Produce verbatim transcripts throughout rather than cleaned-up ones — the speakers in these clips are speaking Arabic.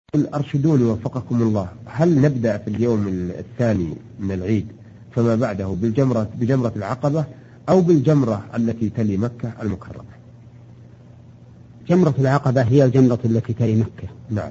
أرشدوني وفقكم الله، هل نبدأ في اليوم الثاني من العيد فما بعده بالجمرة بجمرة العقبة أو بالجمرة التي تلي مكة المكرمة؟ جمرة العقبة هي الجمرة التي تلي مكة. نعم.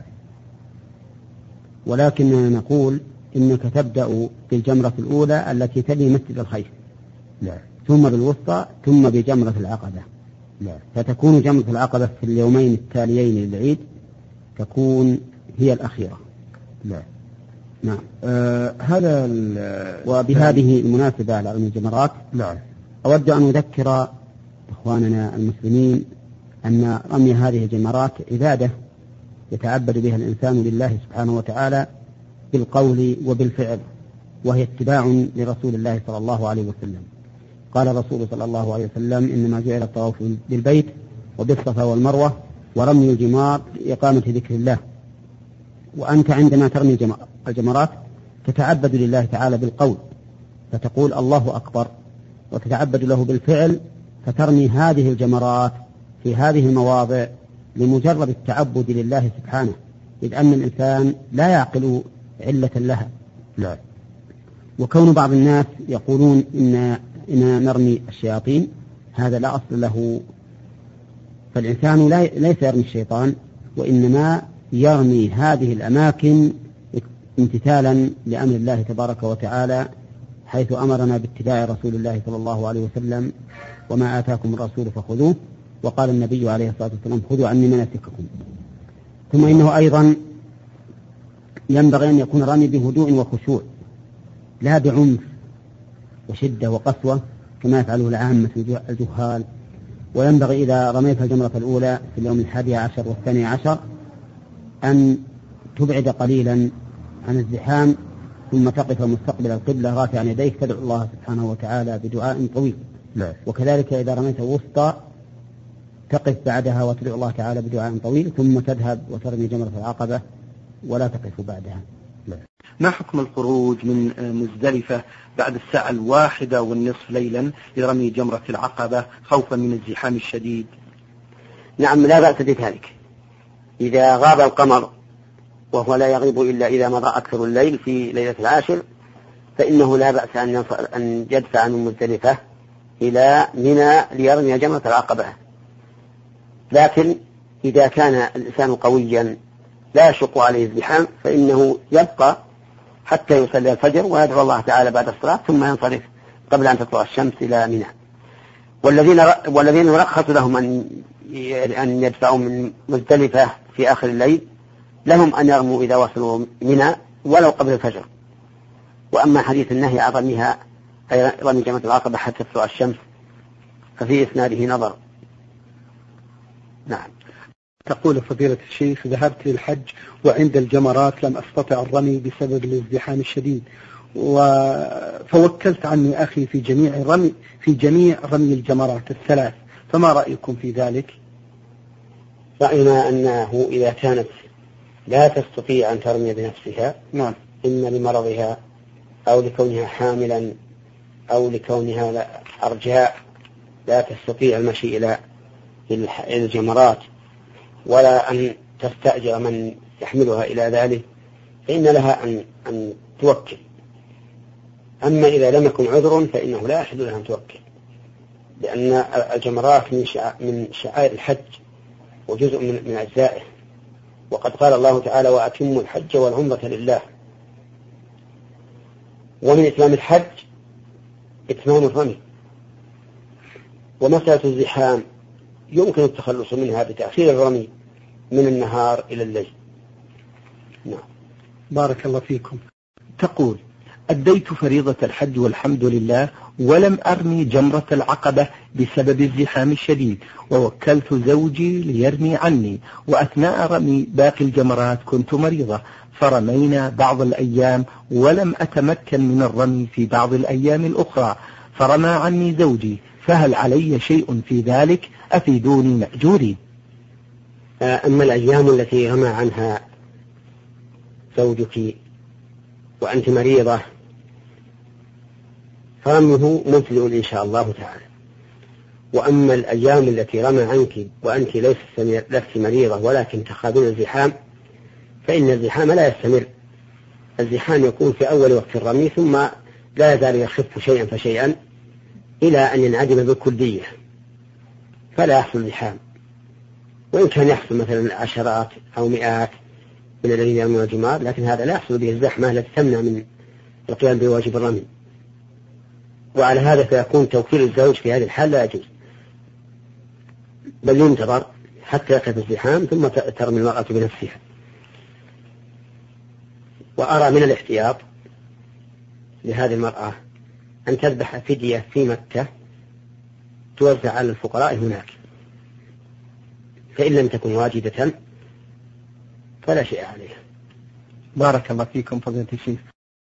ولكننا نقول إنك تبدأ بالجمرة الأولى التي تلي مسجد الخيف. نعم. ثم بالوسطى ثم بجمرة العقبة. نعم. فتكون جمرة العقبة في اليومين التاليين للعيد تكون هي الأخيرة. نعم. نعم. آه هذا وبهذه المناسبة على رمي الجمرات نعم أود أن أذكر إخواننا المسلمين أن رمي هذه الجمرات عبادة يتعبد بها الإنسان لله سبحانه وتعالى بالقول وبالفعل، وهي اتباع لرسول الله صلى الله عليه وسلم. قال الرسول صلى الله عليه وسلم: إنما جعل الطواف بالبيت وبالصفا والمروة ورمي الجمار لإقامة ذكر الله. وأنت عندما ترمي الجمرات تتعبد لله تعالى بالقول فتقول الله أكبر، وتتعبد له بالفعل فترمي هذه الجمرات في هذه المواضع لمجرد التعبد لله سبحانه، إذ أن الإنسان لا يعقل علة لها. لا. وكون بعض الناس يقولون إن, إن نرمي الشياطين هذا لا أصل له، فالإنسان ليس يرمي الشيطان وإنما يرمي هذه الأماكن امتثالا لأمر الله تبارك وتعالى، حيث أمرنا باتباع رسول الله صلى الله عليه وسلم: وما آتاكم الرسول فخذوه. وقال النبي عليه الصلاة والسلام: خذوا عني مناسككم. ثم إنه أيضا ينبغي أن يكون الرمي بهدوء وخشوع لا بعنف وشدة وقسوة كما يفعله العامة الجهال. وينبغي إذا رميت الجمرة الأولى في اليوم الحادي عشر والثاني عشر أن تبعد قليلا عن الزحام، ثم تقف مستقبل القبلة رافعا يديك تدعو الله سبحانه وتعالى بدعاء طويل. لا. وكذلك إذا رميت وسطى تقف بعدها وتدعو الله تعالى بدعاء طويل، ثم تذهب وترمي جمرة العقبة ولا تقف بعدها. لا. ما حكم الخروج من مزدلفة بعد الساعة الواحدة والنصف ليلا لرمي جمرة العقبة خوفا من الزحام الشديد؟ نعم، لا بأس بذلك. إذا غاب القمر وهو لا يغيب إلا إذا مضى أكثر الليل في ليلة العاشر فإنه لا بأس أن يدفع من مزدلفة إلى منى ليرمي جمرة العقبة. لكن إذا كان الإنسان قويا لا يشق عليه الزحام فإنه يبقى حتى يصلي الفجر ويدعو الله تعالى بعد الصلاة ثم ينصرف قبل أن تطلع الشمس إلى منى. والذين والذين يرخص لهم أن أن يدفعوا من مزدلفة في آخر الليل لهم أن يرموا إذا وصلوا منى ولو قبل الفجر. وأما حديث النهي عن رميها أي رمي جمرة العقبة حتى تطلع الشمس ففي إسناده نظر. نعم. تقول فضيلة الشيخ: ذهبت للحج وعند الجمرات لم أستطع الرمي بسبب الازدحام الشديد، فوكلت عني أخي في جميع رمي في جميع رمي الجمرات الثلاث، فما رأيكم في ذلك؟ رأينا أنه إذا كانت لا تستطيع أن ترمي بنفسها، نعم، إما لمرضها أو لكونها حاملا أو لكونها أرجاء لا تستطيع المشي إلى الجمرات ولا أن تستأجر من يحملها إلى ذلك، فإن لها أن, أن توكل. أما إذا لم يكن عذر فإنه لا يحل لها أن توكل، لأن الجمرات من, شع... من شعائر الحج وجزء من, من أجزائه. وقد قال الله تعالى: وأتموا الحج والعمرة لله. ومن إتمام الحج إتمام الرمي. ومسألة الزحام يمكن التخلص منها بتأخير الرمي من النهار إلى الليل. نعم. بارك الله فيكم. تقول: أديت فريضة الحج والحمد لله ولم أرمي جمرة العقبة بسبب الزحام الشديد، ووكلت زوجي ليرمي عني، وأثناء رمي باقي الجمرات كنت مريضة فرمينا بعض الأيام ولم أتمكن من الرمي في بعض الأيام الأخرى فرمى عني زوجي، فهل علي شيء في ذلك؟ أفيدوني مأجوري. أما الأيام التي رمى عنها زوجك وأنت مريضة فرمه مجزئ إن شاء الله تعالى. وأما الأيام التي رمى عنك وأنت لست مريضة ولكن تخافين الزحام فإن الزحام لا يستمر، الزحام يكون في أول وقت الرمي ثم لا يزال يخف شيئا فشيئا إلى أن ينعدم بالكلية، فلا يحصل زحام. وإن كان يحصل مثلا عشرات أو مئات من الذين يرمون الجمار، لكن هذا لا يحصل به الزحمة التي تمنع من القيام بواجب الرمي. وعلى هذا فيكون توكيل الزوج في هذه الحال لا يجوز، بل ينتظر حتى يقف الزحام ثم ترمي المرأة بنفسها. وأرى من الاحتياط لهذه المرأة أن تذبح فدية في مكة توزع على الفقراء هناك، فإن لم تكن واجدة فلا شيء عليها. بارك الله فيكم فضيلة الشيخ.